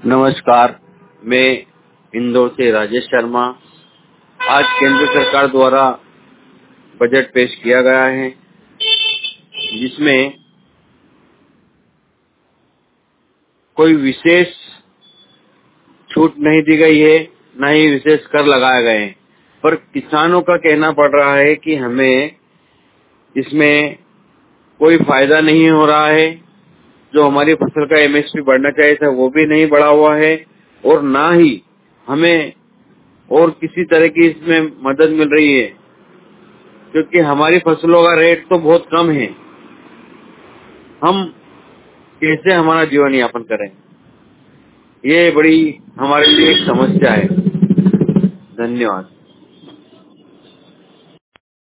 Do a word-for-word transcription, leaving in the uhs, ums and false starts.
नमस्कार, मैं इंदौर से राजेश शर्मा। आज केंद्र सरकार द्वारा बजट पेश किया गया है, जिसमें कोई विशेष छूट नहीं दी गई है, न ही विशेष कर लगाए गए हैं। पर किसानों का कहना पड़ रहा है कि हमें इसमें कोई फायदा नहीं हो रहा है। जो हमारी फसल का एमएसपी बढ़ना चाहिए था वो भी नहीं बढ़ा हुआ है, और ना ही हमें और किसी तरह की इसमें मदद मिल रही है, क्योंकि हमारी फसलों का रेट तो बहुत कम है। हम कैसे हमारा जीवन यापन करें, ये बड़ी हमारे लिए एक समस्या है। धन्यवाद।